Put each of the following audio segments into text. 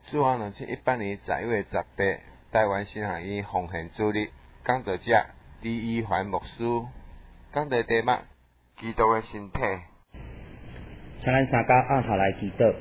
主啊，2018年10月18，台湾新学院奉献主日，讲道者李依环牧师，讲道题目：基督的身体。 请咱三甲按头来祈祷。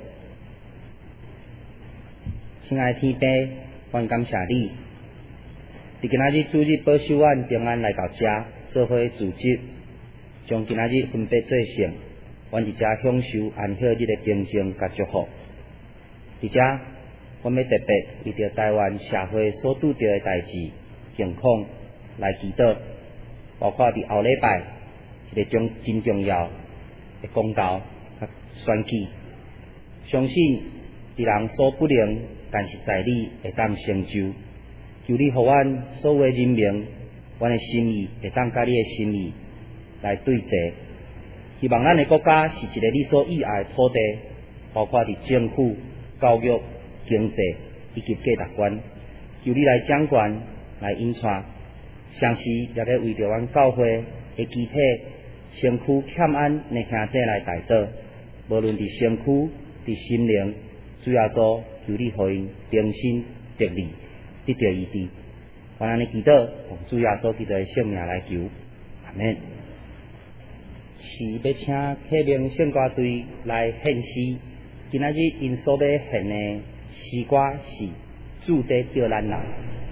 亲爱的天父，阮感谢你，伫今仔日主日保守阮平安来到遮，做伙自执，将今仔日分别做成，阮伫遮享受安息日的平静甲祝福。伫遮，阮要特别为着台湾社会所拄着的代志、情况来祈祷，包括伫后礼拜一个真重要的公告甲选举，相信伫人所不能，但是在你会当成就。求你互阮所有的人民，阮的心意会当甲你的心意来对齐。希望咱的国家是一个你所喜爱的土地，包括伫政府、教育、经济以及价值观。求你来掌权、来引带，同时也要为着阮教会的集体身躯欠安的兄弟来代祷，无论伫身躯、伫心灵，主耶稣，求你互因平心得力，得到医治。阮安尼祈祷，奉主耶稣基督的圣名来求，阿门。是要请启明圣歌队来献诗，今仔日因所要献的诗歌是《主在叫咱来》。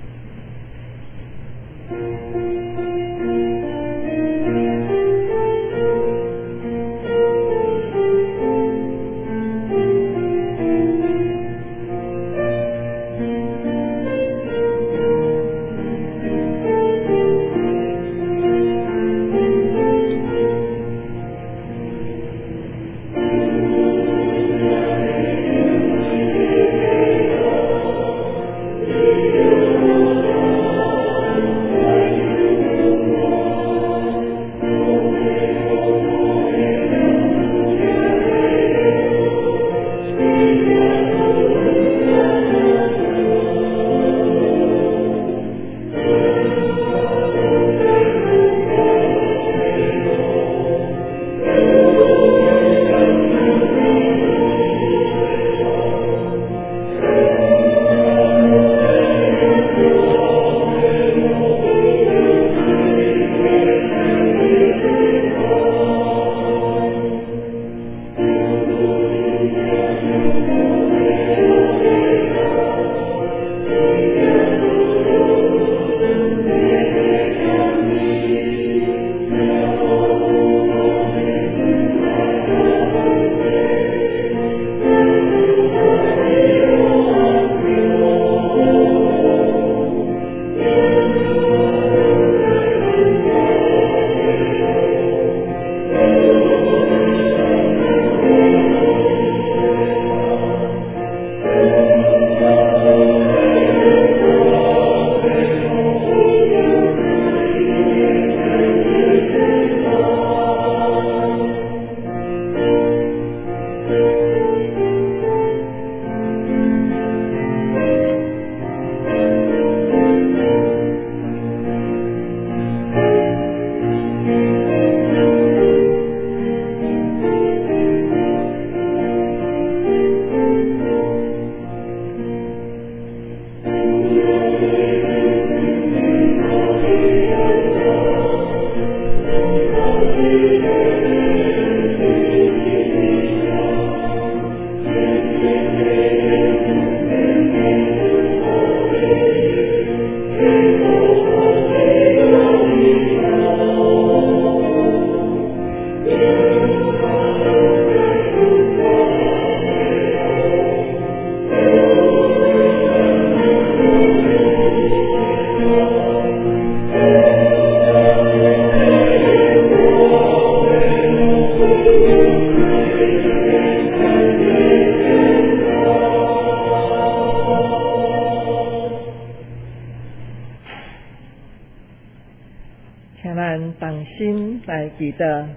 请咱同心来祈祷。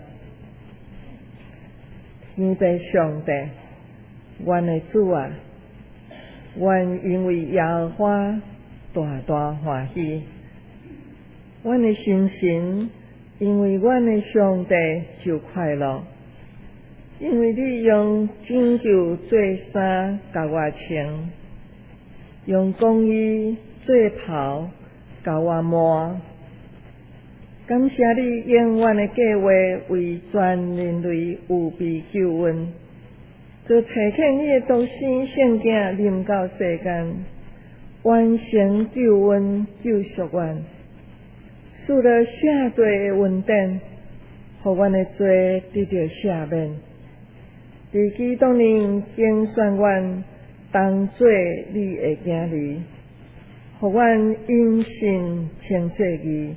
天父上帝，阮的主啊，阮因为耶和华大大欢喜，阮的心神因为阮的上帝就快乐，因为你用拯救做衫甲我穿， 用公义做袍甲我抹。感谢你永远的计划为全人类有备救恩，就差遣你的独生圣子临到世间，完成救恩救赎愿，使了赦罪的恩典，互阮的罪得到赦免。伫基督里竞选阮当做你的囝儿，互阮因信称谢义。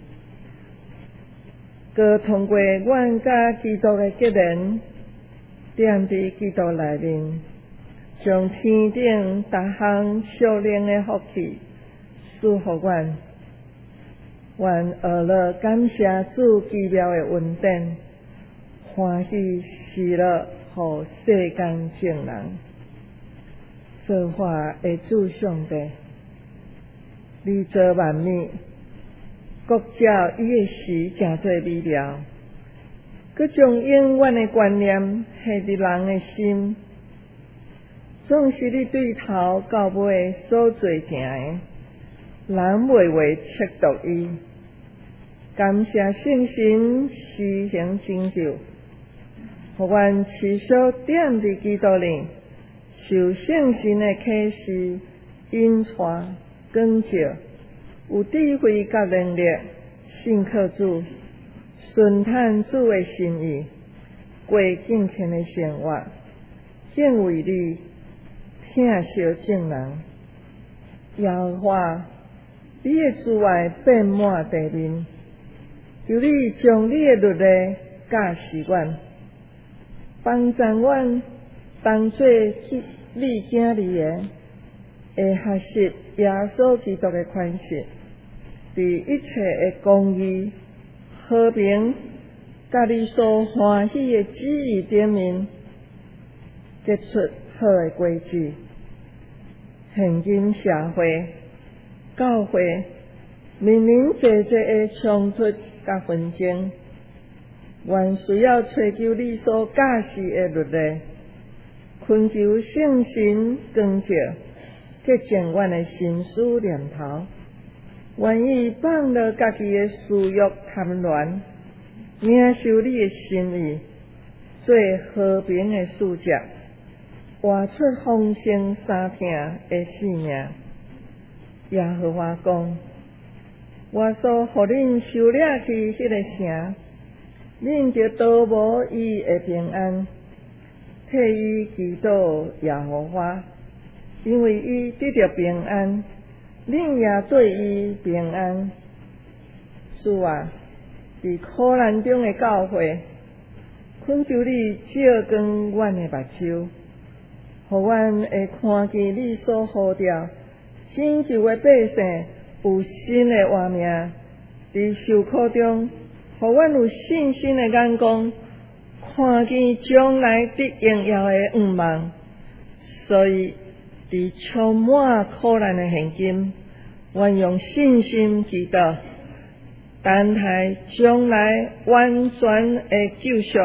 佮通过阮甲基督的结连，踮伫基督内面，将天顶逐项属灵的福气赐互阮。愿学了感谢主奇妙的恩典，欢喜喜乐，互世间众人。造化的主上帝，你造万物，各照伊的时诚做美妙，佮将永远的观念下伫人的心，总是你对头到尾所做成的，人袂会测度伊。感谢圣神施行拯救，互阮持续踮伫基督里，受圣神的启示、引带、光照，有智慧甲能力，信靠主，顺探主的心意，过敬虔的生活，敬畏你，疼惜众人。耶和华，你的慈爱遍满地面，求你将你的律例教示阮，帮助阮当做你囝儿的，会学习耶稣基督的款式，伫一切的公义、和平，甲你所欢喜的旨意顶面，结出好的果子。现今社会、教会面临济济的冲突甲纷争，原需要找求你所教示的律例，恳求圣神光照，洁净阮的心思念头，愿意放落家己的私欲贪恋，领受你的心意，做和平的使者，活出丰盛三听的性命。耶和华讲，我所互恁收掠去迄个城，恁就逃无伊的平安，替伊祈祷耶和华，因为伊得到平安，恁也对伊平安。主啊，伫苦难中的教会，恳求你照光阮的目睭，互阮会看见你所呼召拯救的百姓有新的活命，伫受苦中，互阮有信心的眼光，看见将来得荣耀的愿望。所以伫充满苦难的现今，愿用信心祈祷，等待将来完全的救赎。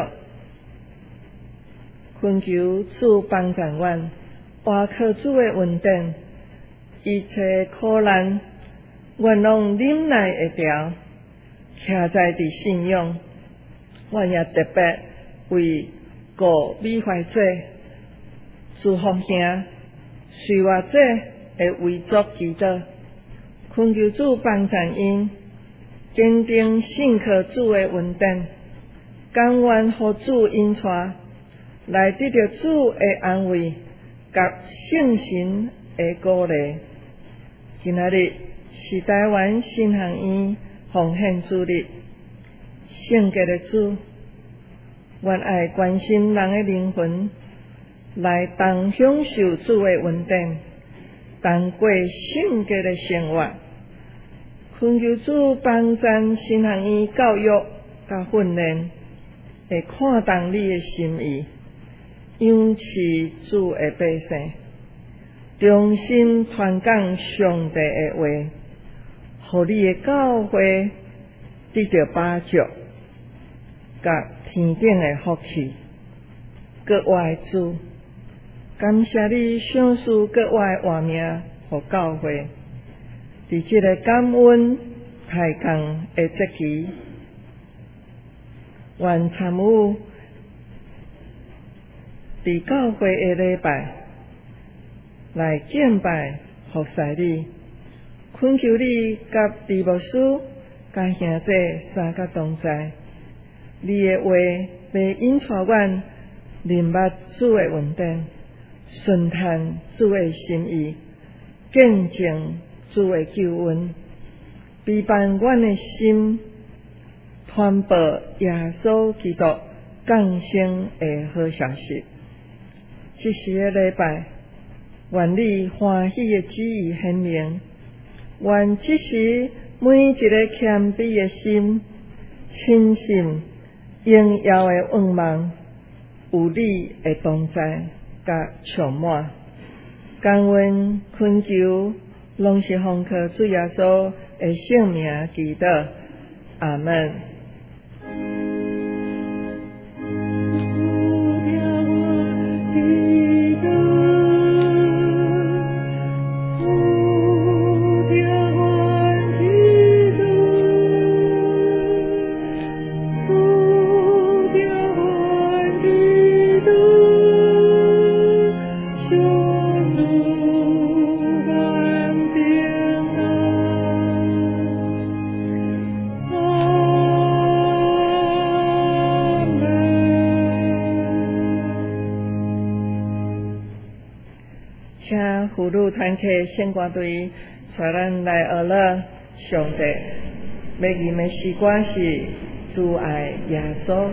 恳求主帮助阮，活靠主的恩典，一切苦难，愿拢忍耐会调，徛在伫信仰。阮也特别为顾美怀者、祝福兄、随我者会为主祈祷，恳求主帮助因，坚定信靠主的恩典，甘愿互主引带，来得到主的安慰，甲圣神的鼓励。今仔日是台湾新学院奉献主日，圣洁的主，愿爱关心人的灵魂，来当享受主的恩典，当过圣洁的生活。恳求主帮助新学院教育甲训练，会看重你的心意，养饲主的百姓，忠心传讲上帝的话，互你的教会得到把助，甲天顶的福气。各位主， 感谢你赏赐各我的活命和教会，伫这个感恩开工的节期，愿参与伫教会的礼拜来敬拜服侍你，恳求你甲弟牧师甲兄弟三甲同在，你的话要引带阮明白主的恩典，顺探主的心意，见证主的救恩，陪伴阮的心，传播耶稣基督降生的好消息。这时的礼拜，愿你欢喜的旨意显明，愿这时每一个谦卑的心，亲信荣耀的愿望，有你的同在甲充满。感恩恳求，拢是奉靠主耶稣的圣名祈祷，阿门。请妇女团契献歌队带咱来学了上帝。要吟的诗歌是主爱耶稣。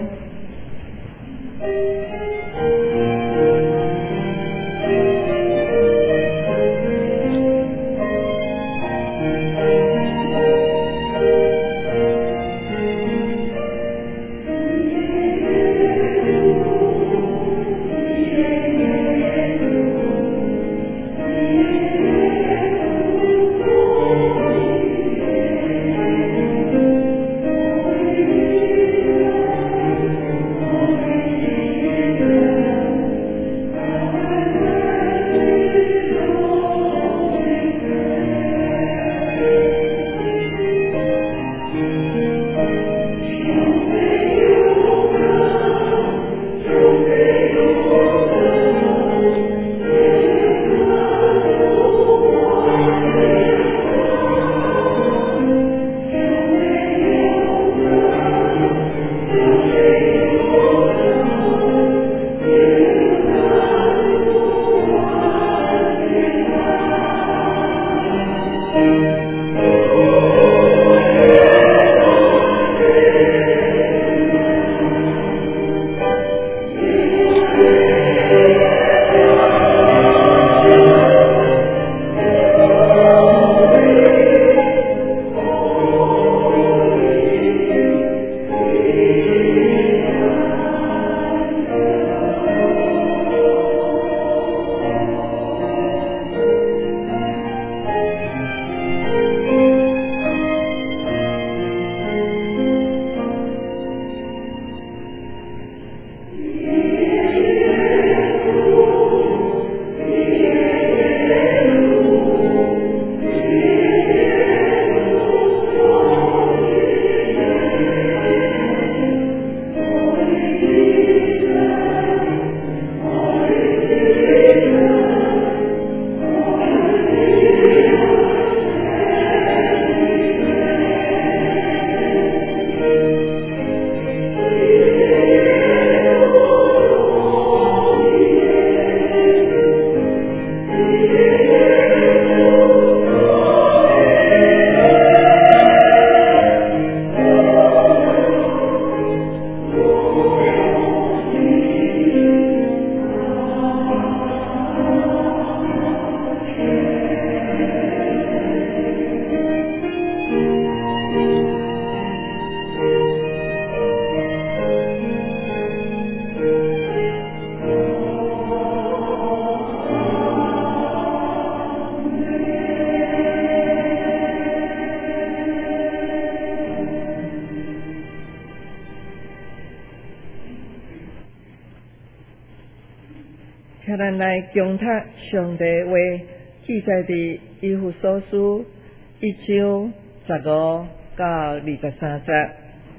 请咱来共读上帝话，记载伫以弗所书1章15到23节。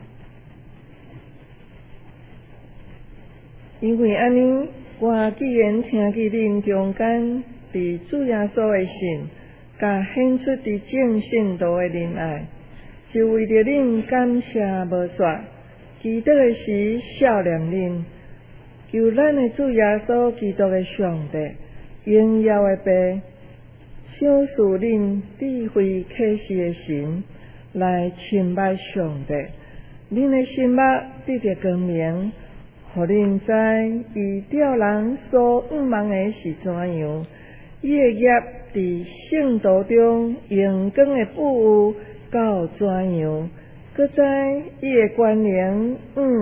因为安尼，我既然听见恁中间伫主耶稣的信，甲显出伫正信道的仁爱，就为着恁感谢无煞，祈祷的时少念恁，求咱的主耶稣基督的上帝荣耀的爸，赏赐恁智慧启示的神，来亲拜上帝。恁的心目得着光明，互恁知伊吊人所仰望的是怎样，伊的业伫圣道中荣光的富有到怎样，搁知伊的权能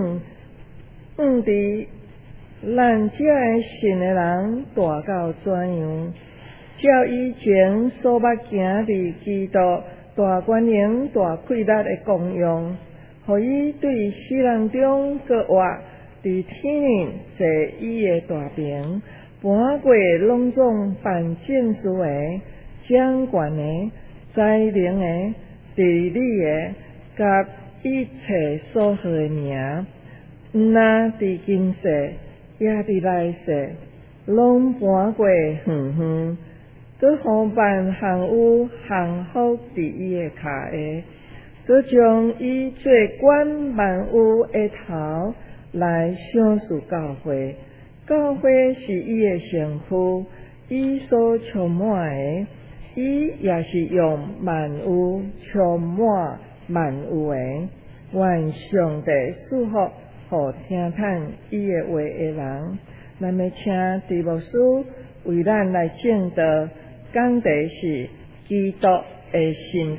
伫咱这的信的人大到怎样，照以前所捌行伫基督大权能大气力的功用，互伊对死人中搁活，伫天里坐伊的大屏，盘过拢总办正事的、掌权的、才能的、地理的，甲一切所好的名，毋那伫今世，也伫来世，拢盘过远远，搁互万项有降服伫伊的骹下，搁将伊做管万有的头，来赏赐教会。教会是伊的身躯，伊所充满的，伊也是用万有充满万有的。愿上帝赐福互听叹伊的话的人。咱要请弟牧师为咱来证道，讲题是基督的身体。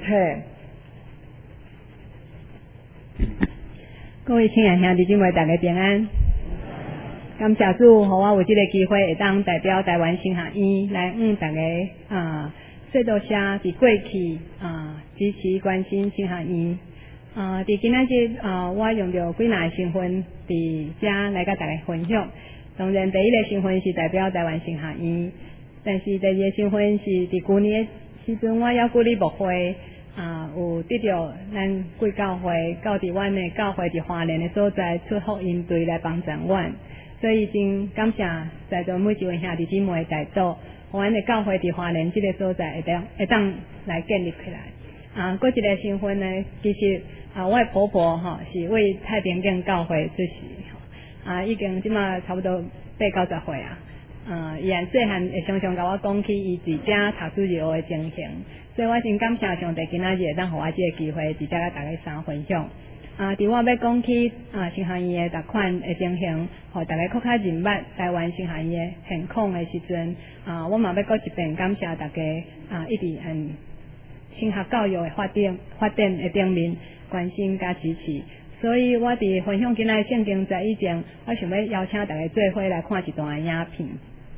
各位亲爱兄弟姊妹，大家平安。感谢主，互我有这个机会，会当代表台湾新学院来大家说道声伫过去支持关心新学院。伫今仔日我用着几若个身份伫遮来甲大家分享。当然，第一个身份是代表台湾新学院，但是第二个身份是伫去年的时阵，我要鼓励牧会有得到咱贵教会到伫阮的教会伫花莲的所在出福音队来帮助阮。所以真感谢在座每一位兄弟姊妹的代祷，互阮的教会伫花莲这个所在会当来建立起来。搁一个身份呢，其实我的婆婆是为太平间教会出席，已经即马差不多80-90岁啊。伊细汉会常常甲我讲起伊伫遮读主日学的情形，所以我真感谢上帝今仔日会当互我这个机会伫遮甲大家相分享。伫我要讲起新学院的逐款的情形，互大家更较认捌台湾新学院的现况的时阵，我嘛要搁一遍感谢大家一直新学教育的发展的顶面关心甲支持。所以我伫分享今仔圣经在以前，我想要邀请大家做伙来看一段影片。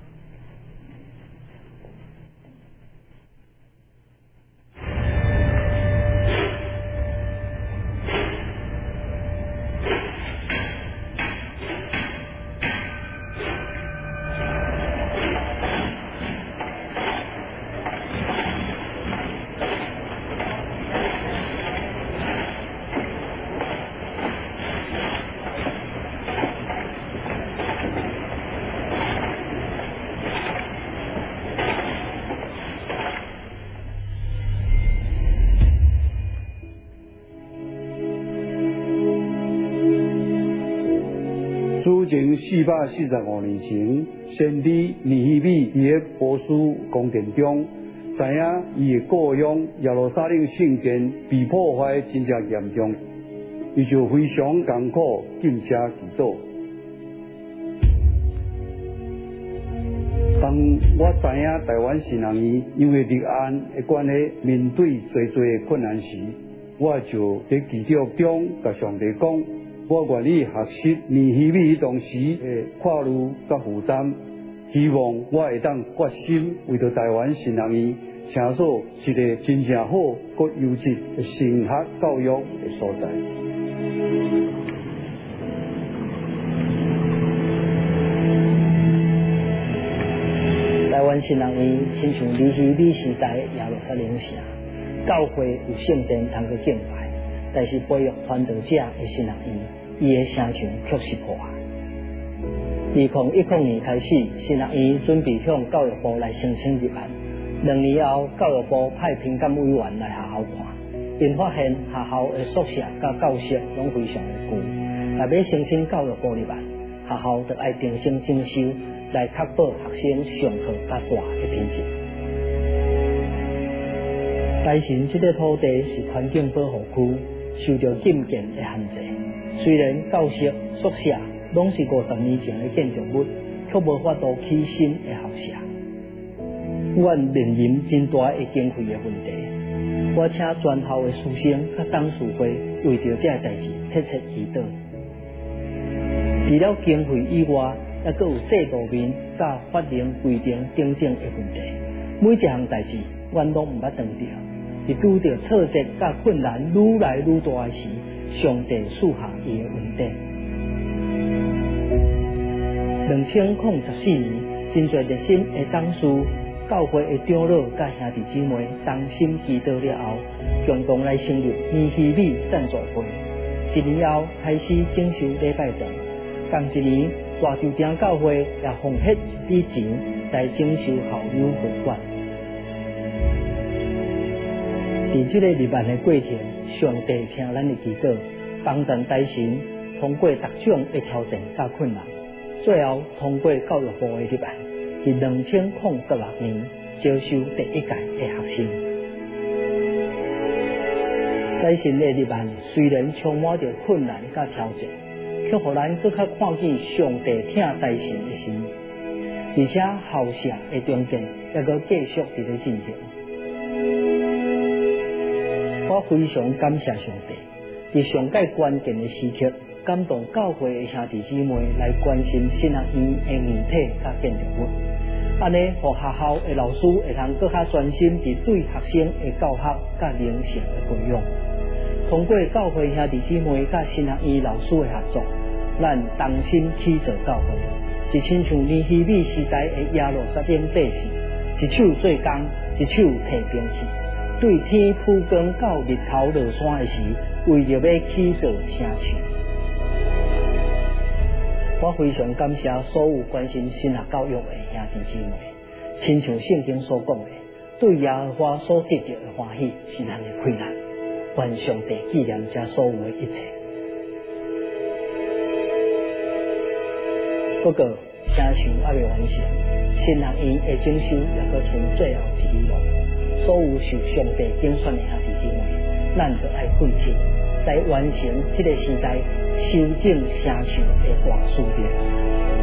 主前445年前，先知尼希米伫个波斯宫殿中，知影伊的故乡耶路撒冷圣殿被破坏真正严重，伊就非常艰苦进车祈祷。当我知影台湾新学院因为立案的关系面对侪困难时，我就伫祈祷中甲上帝讲。我愿意学习尼希米当时的跨路甲负担，希望我会当决心为着台湾新学院请做一个真正好、搁优质的神学教育的所在。 湾新人院亲像尼希米时代的耶路撒冷城，教会有圣殿通去敬拜，但是培育传道者的新人院，伊的城墙却是破坏。2010年开始，新人院准备向教育部来申请入案，2年后，教育部派评鉴委员来学校看，因发现学校的宿舍甲教室拢非常的旧，若要申请教育部入案，学校就要重新征收，来确保学生上课甲大的品质。台神这个土地是环境保护区，受到禁建的限制。虽然教室、宿舍拢是50年前的建筑物，却无法度起新的校舍。阮面临真大的经费的问题，我请全校的师生甲董事会为着这代志切切祈祷。除了经费以外，还佫有制度面、甲法令规定等等的问题。每一项代志，阮拢毋捌当着。伫拄着挫折甲困难愈来愈大的时，上帝赐下伊的恩典。2014年，真侪热心的董事、教会的长老甲兄弟姊妹同心祈祷了后，共同来成立尼希米赞助会。1年后开始整修礼拜堂，同1年大洲町教会也奉献1笔钱来整修校友会馆。伫这个入案的过程，上帝听咱的祈祷，帮助台神通过各种的挑战甲困难，最后通过教育部的入案，伫2016年招收第1届的学生。台神的入案虽然充满着困难甲挑战，却互咱更较看见上帝听台神的心意，而且校舍的中建也阁继续伫咧进行。我非常感谢上帝，伫上界关键的时刻，感动教会的兄弟姊妹来关心新学院的硬体甲建筑物，安尼，互学校的老师会通更较专心伫对学生的教学甲灵性的培养。通过教会兄弟姊妹甲新学院老师的合作，咱同心起造教会，就亲像尼希米时代的耶路撒冷百姓，一手做工，一手提兵器。对天铺光到日头落山的时，为着要起造城墙。我非常感谢所有关心神学教育的兄弟姊妹，亲像圣经所讲的，对耶和华所得到的欢喜是咱的亏难。愿上帝纪念这所有的一切。不过，城墙还未完成，新学院的整修也阁剩最后一里路。所有受上帝拣选的兄弟姊妹，咱就爱奋起，来完成这个时代修整城墙的大使命。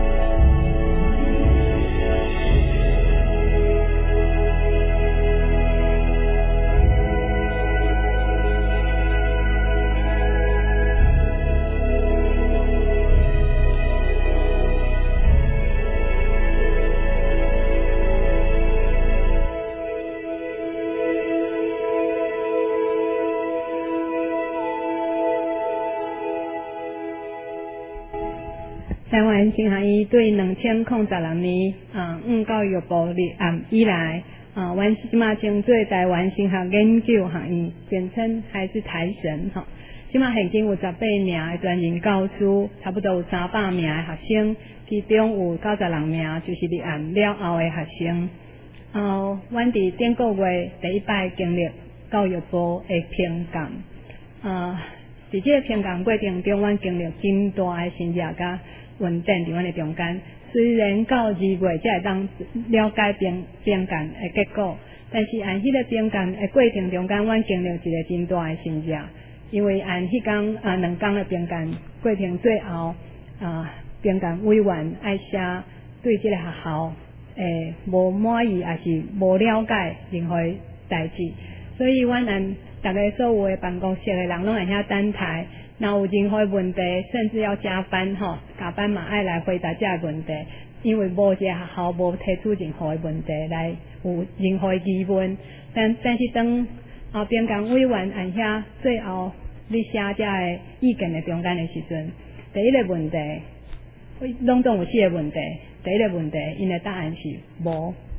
台湾新学院对2006年教育部立案以来，阮即马称做台湾新学研究学院，简称还是台神吼。即马现今有18名的专任教师，差不多有300名的学生，其中有96名就是立案了后的学生。阮伫顶个月第一摆经历教育部的评鉴，伫这个评鉴过程中，阮经历真大的心热甲稳定伫阮的中间。虽然到2月才会当了解评鉴的结果，但是按迄个评鉴的过程中间，阮经历一个真大的心热，因为按迄天2天的评鉴过程最后，评鉴委员爱写对这个学校无满意，还是无了解任何代志，所以阮按大家所有的办公室的人拢会遐等待。若有任何问题，甚至要加班加班嘛爱来回答这个问题，因为无一个学校无提出任何的问题来有任何疑问。但是当评鉴委员按遐最后你写这个意见的中间的时阵，第一个问题，拢总有4个问题。第一个问题，因的答案是无，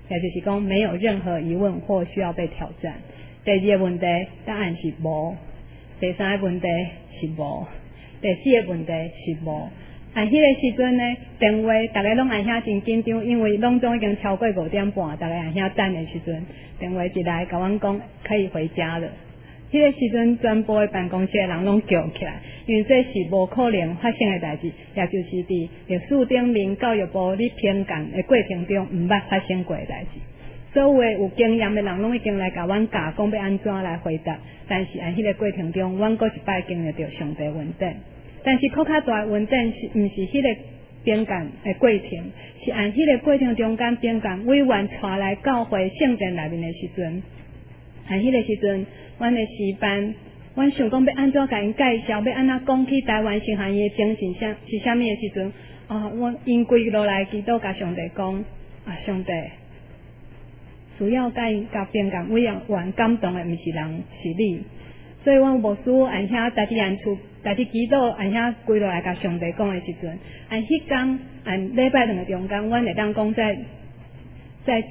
也就是讲没有任何疑问或需要被挑战。第二个问题答案是无，第三个问题是无，第四个问题是无。迄个时阵呢，电话大家拢按遐真紧张，因为拢总已经超过5点半，大家按遐等的时阵，电话一来甲阮讲可以回家了。迄个时阵，全部的办公室的人拢叫起来，因为这是无可能发生的代志，也就是伫历史顶面教育部咧评鉴的过程中毋捌发生过的代志。所有的有经验的人拢已经来甲阮教，讲要安怎来回答，但是迄个过程中，阮阁一摆经历着上帝问题。但是较大的问题是，毋是迄个评鉴的过程，是按迄个过程中间评鉴委员带来教会圣殿内面的时阵，按迄个时阵，阮的师班，阮想讲要安怎甲因介绍，要安怎讲起台湾神学院的精神是啥物的时阵，我因跪落来祈祷，甲上帝讲，上帝，主要甲评鉴委员感动的，毋是人，是你。所以阮牧师按遐家己按厝。家己祈祷，按遐跪落来甲上帝讲的时阵，按迄天，按礼拜2个中间，阮会当讲在